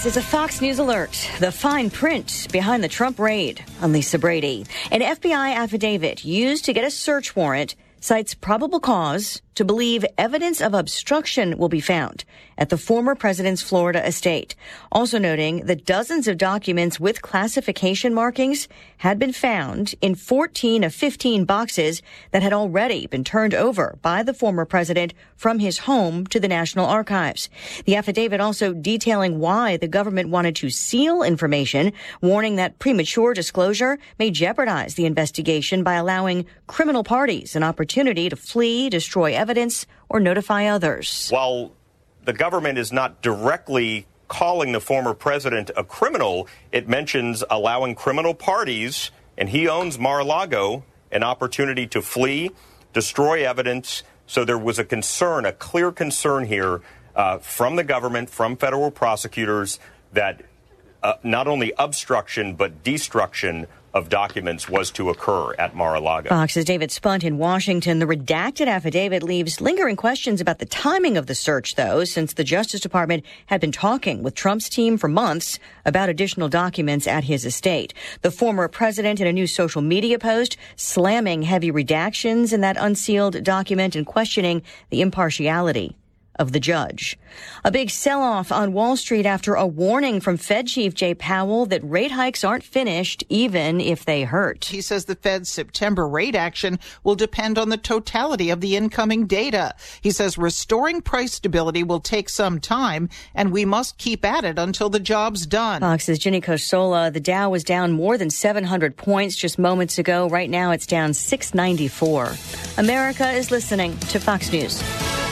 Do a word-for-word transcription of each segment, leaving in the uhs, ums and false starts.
This is a Fox News alert. The fine print behind the Trump raid. I'm Lisa Brady. An F B I affidavit used to get a search warrant cites probable cause to believe evidence of obstruction will be found at the former president's Florida estate. Also noting that dozens of documents with classification markings had been found in fourteen of fifteen boxes that had already been turned over by the former president from his home to the National Archives. The affidavit also detailing why the government wanted to seal information, warning that premature disclosure may jeopardize the investigation by allowing criminal parties an opportunity to flee, destroy evidence, or notify others. While the government is not directly calling the former president a criminal, it mentions allowing criminal parties, and he owns Mar-a-Lago, an opportunity to flee, destroy evidence. So there was a concern, a clear concern here uh, from the government, from federal prosecutors, that uh, not only obstruction but destruction of documents was to occur at Mar-a-Lago. Fox's David Spunt in Washington. The redacted affidavit leaves lingering questions about the timing of the search, though, since the Justice Department had been talking with Trump's team for months about additional documents at his estate. The former president, in a new social media post, slamming heavy redactions in that unsealed document and questioning the impartiality of the judge. A big sell-off on Wall Street after a warning from Fed Chief Jay Powell that rate hikes aren't finished, even if they hurt. He says the Fed's September rate action will depend on the totality of the incoming data. He says restoring price stability will take some time, and we must keep at it until the job's done. Fox's Ginny Kosola. The Dow was down more than seven hundred points just moments ago. Right now, it's down six ninety-four. America is listening to Fox News.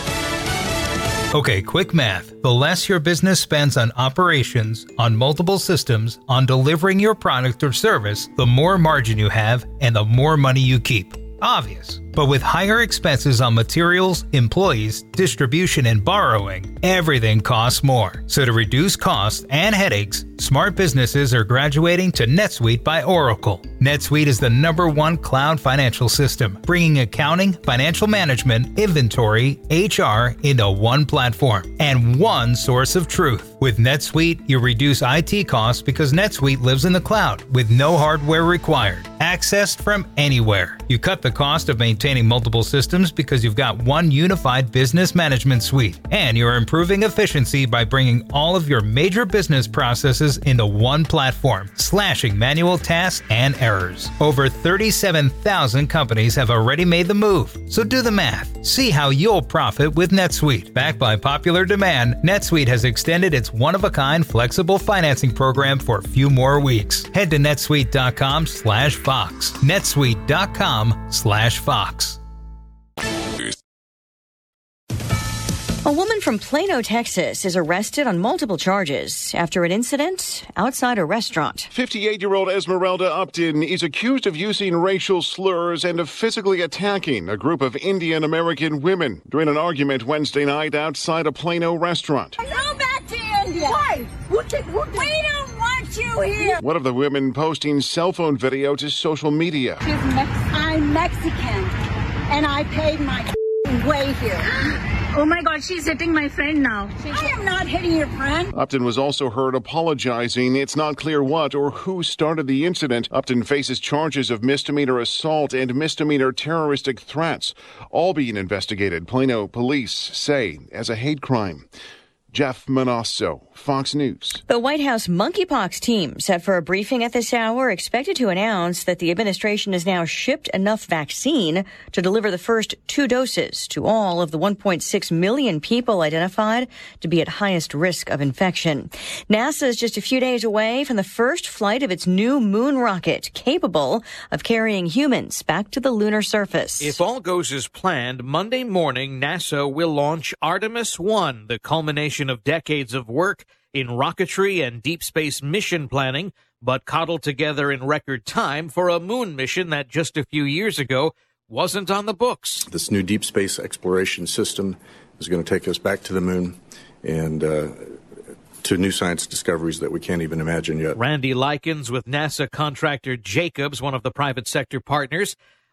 Okay, quick math. The less your business spends on operations, on multiple systems, on delivering your product or service, the more margin you have and the more money you keep. Obvious. But with higher expenses on materials, employees, distribution, and borrowing, everything costs more. So to reduce costs and headaches, smart businesses are graduating to NetSuite by Oracle. NetSuite is the number one cloud financial system, bringing accounting, financial management, inventory, H R into one platform and one source of truth. With NetSuite, you reduce I T costs because NetSuite lives in the cloud with no hardware required, accessed from anywhere. You cut the cost of maintaining multiple systems because you've got one unified business management suite, and you're improving efficiency by bringing all of your major business processes into one platform, slashing manual tasks and errors. Over thirty-seven thousand companies have already made the move, so do the math. See how you'll profit with NetSuite. Backed by popular demand, NetSuite has extended its one-of-a-kind flexible financing program for a few more weeks. Head to netsuite.com slash Fox. netsuite.com slash Fox. A woman from Plano, Texas, is arrested on multiple charges after an incident outside a restaurant. fifty-eight-year-old Esmeralda Upton is accused of using racial slurs and of physically attacking a group of Indian American women during an argument Wednesday night outside a Plano restaurant. Go back to India. Why? We don't want you here. One of the women posting cell phone video to social media. She's Mex- I'm Mexican, and I paid my way here. Oh my God, she's hitting my friend now. I am not hitting your friend. Upton was also heard apologizing. It's not clear what or who started the incident. Upton faces charges of misdemeanor assault and misdemeanor terroristic threats, all being investigated, Plano police say, as a hate crime. Jeff Manasso, Fox News. The White House monkeypox team set for a briefing at this hour, expected to announce that the administration has now shipped enough vaccine to deliver the first two doses to all of the one point six million people identified to be at highest risk of infection. NASA is just a few days away from the first flight of its new moon rocket, capable of carrying humans back to the lunar surface. If all goes as planned, Monday morning, NASA will launch Artemis one, the culmination of decades of work in rocketry and deep space mission planning, but cobbled together in record time for a moon mission that just a few years ago wasn't on the books. This new deep space exploration system is going to take us back to the moon and uh, to new science discoveries that we can't even imagine yet. Randy Likens with NASA contractor Jacobs, one of the private sector partners.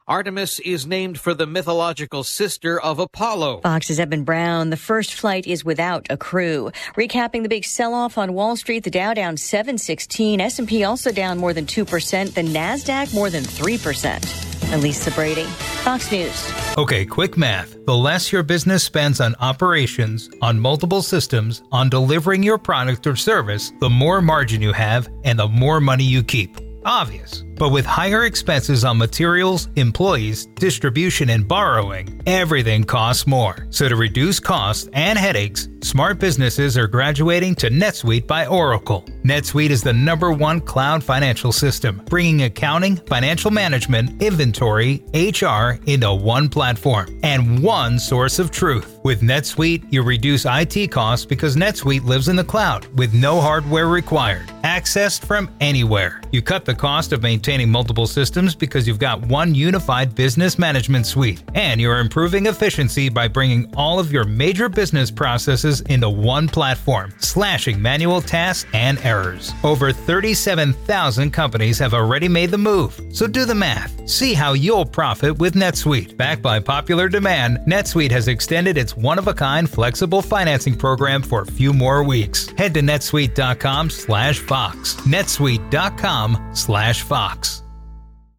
Artemis is named for the mythological sister of Apollo. Fox's Eben Brown. The first flight is without a crew. Recapping the big sell-off on Wall Street, the Dow down seven sixteen, S and P also down more than two percent, the NASDAQ more than three percent. Lisa Brady, Fox News. Okay, quick math. The less your business spends on operations, on multiple systems, on delivering your product or service, the more margin you have and the more money you keep. Obvious. But with higher expenses on materials, employees, distribution, and borrowing, everything costs more. So to reduce costs and headaches, smart businesses are graduating to NetSuite by Oracle. NetSuite is the number one cloud financial system, bringing accounting, financial management, inventory, H R into one platform and one source of truth. With NetSuite, you reduce I T costs because NetSuite lives in the cloud with no hardware required, accessed from anywhere. You cut the cost of maintaining multiple systems because you've got one unified business management suite, and you're improving efficiency by bringing all of your major business processes into one platform, slashing manual tasks and errors. Over thirty-seven thousand companies have already made the move, so do the math. See how you'll profit with NetSuite. Backed by popular demand, NetSuite has extended its one-of-a-kind flexible financing program for a few more weeks. Head to netsuite dot com slash Fox. netsuite dot com slash Fox.